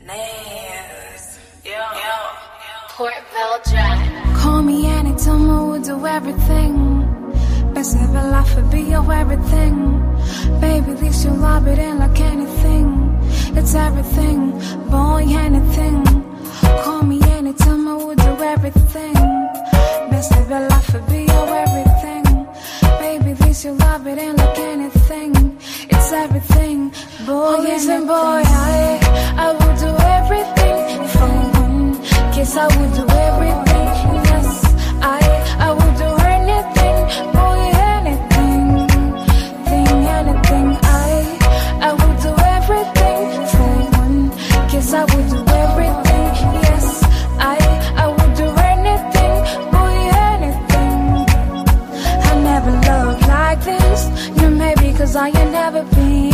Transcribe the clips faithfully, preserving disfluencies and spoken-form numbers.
Nails. Yo, yo. Portville Drive. Call me anytime, I will do everything. Best ever life would be your everything. Baby, at least you love it ain't like anything. It's everything, boy, anything. Call me anytime, I will do everything. Best ever life would be your everything. Baby, at least you love it ain't like anything. It's everything, boy, anything. Boy, I, I will do everything for one kiss. I will do everything. Yes, I, I will do anything, boy, anything, thing, anything. I, I will do everything for one kiss. I will do everything. Yes, I, I will do anything, boy, anything. I never loved like this. You maybe 'cause I ain't never been.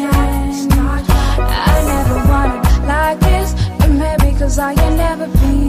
I never wanted like this. You maybe 'cause I ain't never been.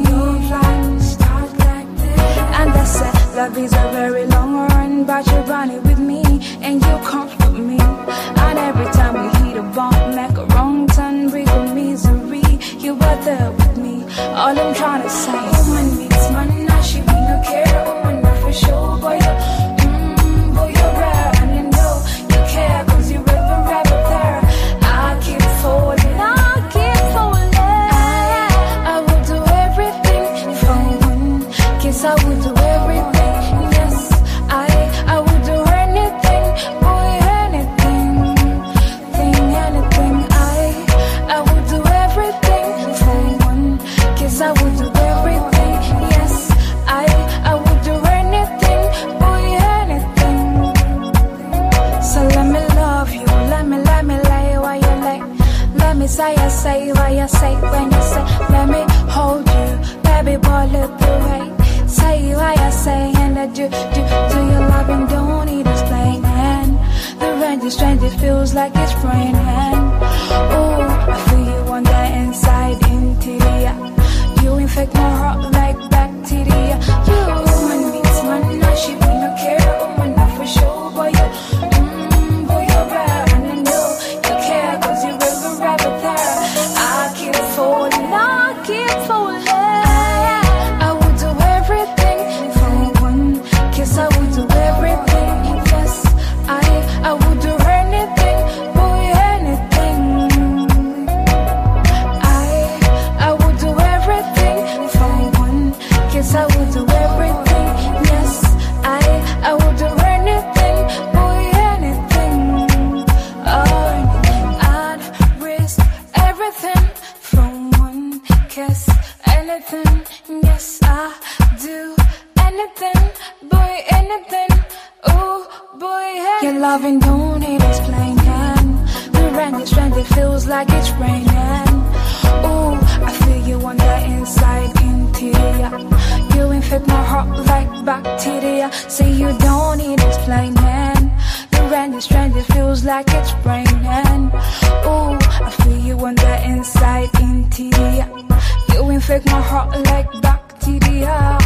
And I said, love is a very long run, but you're running with me, and you comfort me. And every time we hit a bump, make a wrong turn, bring a misery. You were there with me. All I'm trying to say, woman needs money, now she be no care. Woman, not for sure, boy, you, mm, boy, you're rare, and you know you care 'cause you're ever, ever there. I keep falling, I keep falling. I, I will do everything for one kiss. I will do everything. Yes, I, I will do anything, boy, anything, thing, anything. I, I will do everything for one kiss. I will do everything. Yes, I, I will do anything, boy, anything. So let me love you, let me, let me lay while you lay. Let me say, I say, why you say when you say. Let me hold you, baby boy, look the way. Say why I say and I do, do, do your love and don't need explain. And the rain is strange, it feels like it's raining. Oh, I feel you on the inside, interior. You infect my heart like bacteria. You, woman needs money, now she be no care. Woman, not for sure, boy, you, mm, boy, you're rare. And I know you care 'cause you're ever, ever there. I keep falling, I keep falling. I will do everything, yes, I, I will do anything, boy, anything. I, I will do everything for one kiss. I will do everything, yes, I, I will do anything, boy, anything. Oh, I'd risk everything for one kiss, anything, yes, I do anything, boy, anything, ooh, boy, anything. Your loving don't need explaining. The rain is strange, it feels like it's raining. Ooh, I feel you on the inside, interior. You infect my heart like bacteria. Say you don't need explaining. The rain is strange, it feels like it's raining. Ooh, I feel you on the inside, interior. You infect my heart like bacteria.